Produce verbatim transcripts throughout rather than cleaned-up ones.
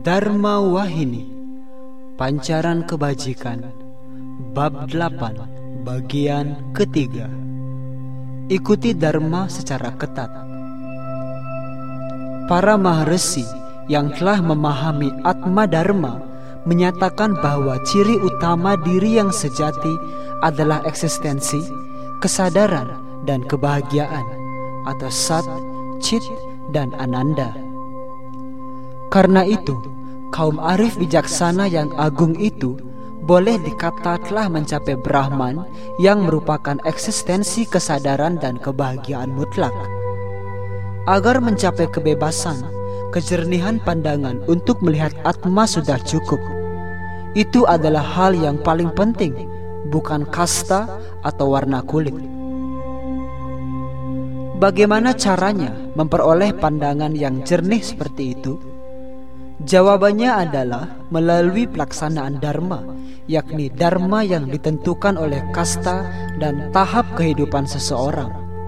Dharma Wahini, Pancaran Kebajikan, Bab delapan, Bagian ketiga. Ikuti Dharma secara ketat. Para Maharesi yang telah memahami Atma Dharma menyatakan bahwa ciri utama diri yang sejati adalah eksistensi, kesadaran, dan kebahagiaan, atau Sat, Chit, dan Ananda. Karena itu, kaum arif bijaksana yang agung itu boleh dikata telah mencapai Brahman yang merupakan eksistensi kesadaran dan kebahagiaan mutlak. Agar mencapai kebebasan, kejernihan pandangan untuk melihat Atma sudah cukup. Itu adalah hal yang paling penting, bukan kasta atau warna kulit. Bagaimana caranya memperoleh pandangan yang jernih seperti itu? Jawabannya adalah melalui pelaksanaan dharma, yakni dharma yang ditentukan oleh kasta dan tahap kehidupan seseorang.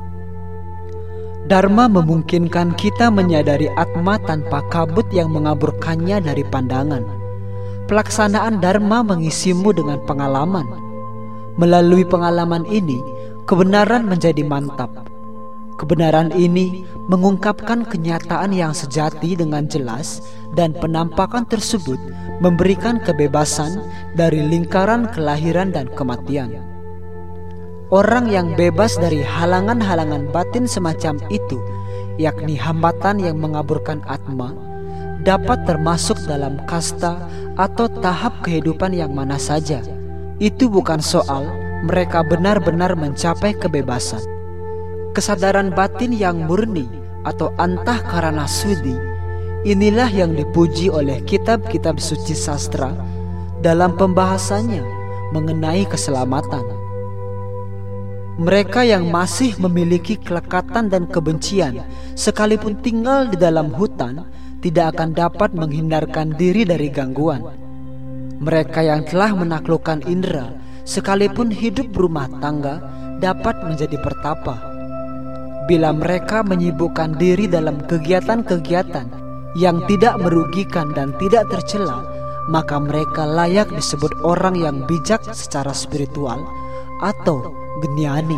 Dharma memungkinkan kita menyadari Atma tanpa kabut yang mengaburkannya dari pandangan. Pelaksanaan dharma mengisimu dengan pengalaman. Melalui pengalaman ini, kebenaran menjadi mantap. Kebenaran ini mengungkapkan kenyataan yang sejati dengan jelas, dan penampakan tersebut memberikan kebebasan dari lingkaran kelahiran dan kematian. Orang yang bebas dari halangan-halangan batin semacam itu, yakni hambatan yang mengaburkan Atma, dapat termasuk dalam kasta atau tahap kehidupan yang mana saja. Itu bukan soal mereka benar-benar mencapai kebebasan. Kesadaran batin yang murni atau antahkarana sudi, inilah yang dipuji oleh kitab-kitab suci sastra dalam pembahasannya mengenai keselamatan. Mereka yang masih memiliki kelekatan dan kebencian, sekalipun tinggal di dalam hutan, tidak akan dapat menghindarkan diri dari gangguan. Mereka yang telah menaklukkan indera, sekalipun hidup berumah tangga, dapat menjadi pertapa. Bila mereka menyibukkan diri dalam kegiatan-kegiatan yang tidak merugikan dan tidak tercela, maka mereka layak disebut orang yang bijak secara spiritual atau geniani.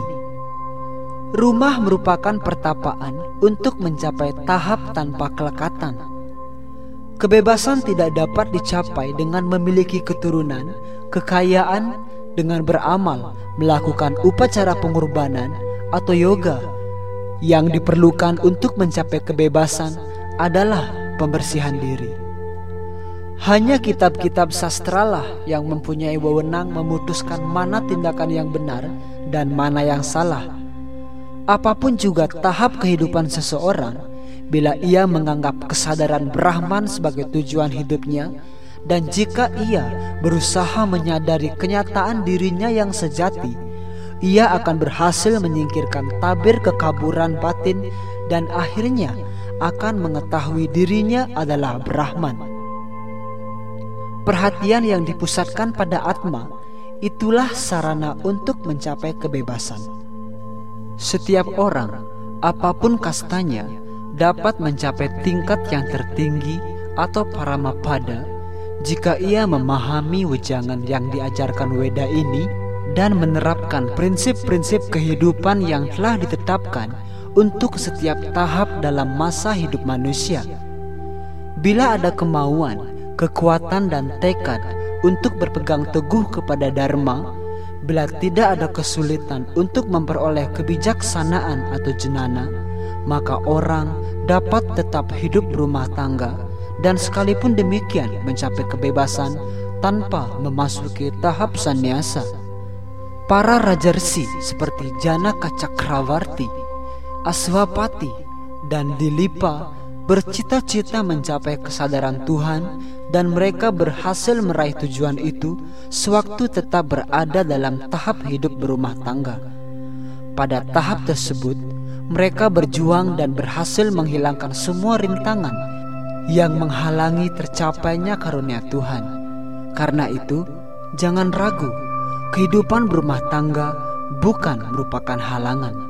Rumah merupakan pertapaan untuk mencapai tahap tanpa kelekatan. Kebebasan tidak dapat dicapai dengan memiliki keturunan, kekayaan, dengan beramal, melakukan upacara pengorbanan atau yoga. Yang diperlukan untuk mencapai kebebasan adalah pembersihan diri. Hanya kitab-kitab sastralah yang mempunyai wewenang memutuskan mana tindakan yang benar dan mana yang salah. Apapun juga tahap kehidupan seseorang, bila ia menganggap kesadaran Brahman sebagai tujuan hidupnya, dan jika ia berusaha menyadari kenyataan dirinya yang sejati, ia akan berhasil menyingkirkan tabir kekaburan batin dan akhirnya akan mengetahui dirinya adalah Brahman. Perhatian yang dipusatkan pada Atma, itulah sarana untuk mencapai kebebasan. Setiap orang, apapun kastanya, dapat mencapai tingkat yang tertinggi atau paramapada jika ia memahami wejangan yang diajarkan Weda ini dan menerapkan prinsip-prinsip kehidupan yang telah ditetapkan untuk setiap tahap dalam masa hidup manusia. Bila ada kemauan, kekuatan, dan tekad untuk berpegang teguh kepada Dharma, bila tidak ada kesulitan untuk memperoleh kebijaksanaan atau jenana, maka orang dapat tetap hidup berumah tangga dan sekalipun demikian mencapai kebebasan tanpa memasuki tahap sannyasa. Para rajarsi seperti Janaka Cakrawarti, Aswapati, dan Dilipa bercita-cita mencapai kesadaran Tuhan, dan mereka berhasil meraih tujuan itu sewaktu tetap berada dalam tahap hidup berumah tangga. Pada tahap tersebut, mereka berjuang dan berhasil menghilangkan semua rintangan yang menghalangi tercapainya karunia Tuhan. Karena itu, jangan ragu, kehidupan berumah tangga bukan merupakan halangan.